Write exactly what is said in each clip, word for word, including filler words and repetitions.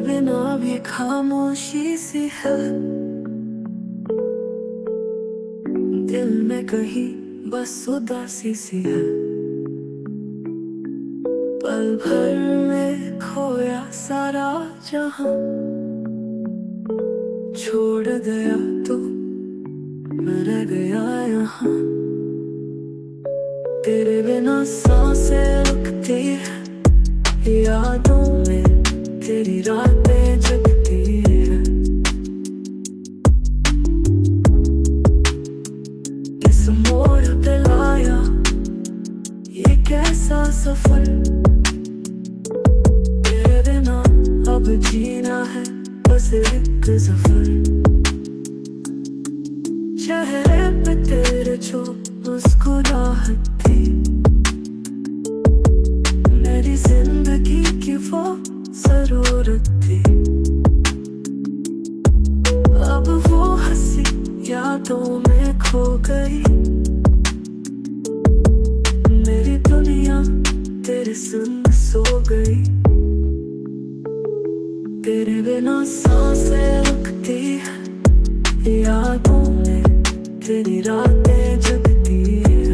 बिना भी खामोशी सी है, दिल में कहीं बस उदासी सी है। पल भर में खोया सारा जहां, छोड़ गया तू मैं रह गया यहाँ। तेरे बिना सांसें रुकती है, यादों में तेरी रातें जगती है। किस मोड़ पे लाया ये कैसा सफर, तेरे बिना अब जीना है बस एक सफर। चेहरे पे तेरे जो मुस्कुराहट थी, मेरी जिंदगी की वो जरूरत थी। अब वो हंसी यादों में खो गई, मेरी दुनिया तेरे संग सो गई। तेरे बिना सांसें रुकती है, यादों में तेरी रातें जगती है।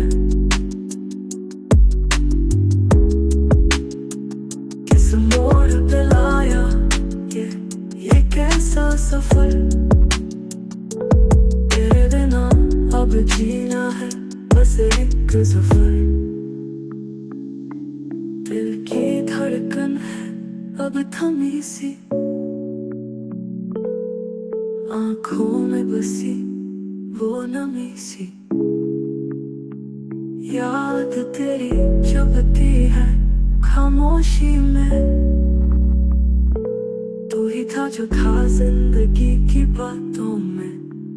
किस मोड़ पे लाया ये ये कैसा सफर, तेरे बिना अब जीना है बस एक सफर। दिल की धड़कन है अब थमी सी, आँखों में बसी वो नमी सी। याद तेरी चुभती है खामोशी में, तू ही था जो था जिंदगी की बातों में।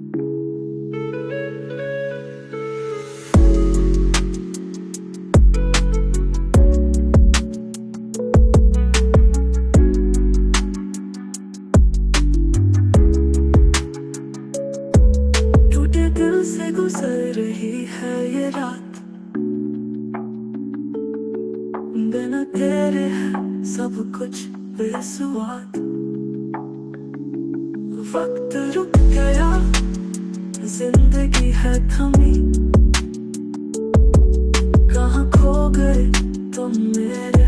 दिल से गुजर रही है ये रात, बिना तेरे है सब कुछ बेसुआद। वक्त रुक गया जिंदगी है थमी, कहाँ खो गए तुम मेरे